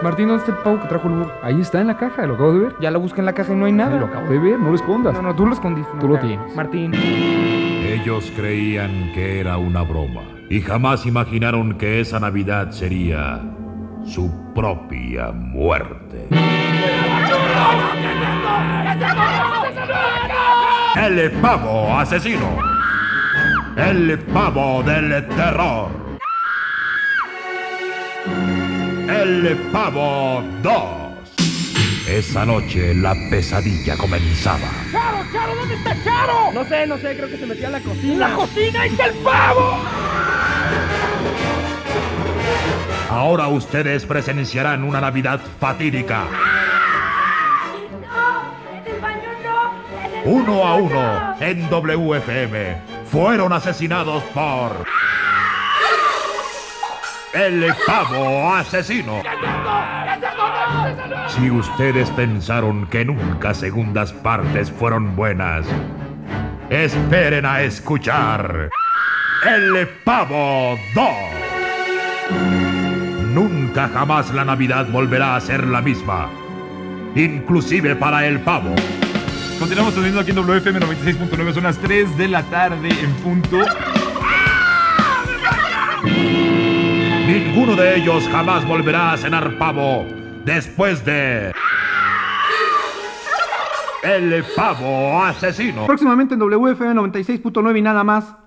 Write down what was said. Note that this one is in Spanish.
Martín, ¿dónde está el pavo que trajo el burro? Ahí está en la caja, lo acabo de ver. Ya lo busqué en la caja y no hay nada. Lo acabo de ver, no lo escondas. No, tú lo escondiste. Tú lo ya. tienes. Martín. Ellos creían que era una broma y jamás imaginaron que esa Navidad sería su propia muerte. El pavo asesino. El pavo del terror. El pavo 2. Esa noche la pesadilla comenzaba. ¡Charo, ¿dónde está Charo? No sé, creo que se metió a la cocina. ¡En la cocina! ¡Ahí está el pavo! Ahora ustedes presenciarán una Navidad fatídica. No, en el baño no. En el Uno a baño uno no. en WFM fueron asesinados por el pavo asesino. Si ustedes pensaron que nunca segundas partes fueron buenas, esperen a escuchar el pavo 2. Nunca jamás la Navidad volverá a ser la misma, inclusive para el pavo. Continuamos teniendo aquí en WFM 96.9, son las 3 de la tarde en punto. Ninguno de ellos jamás volverá a cenar pavo después de el pavo asesino. Próximamente en WFM 96.9 y nada más.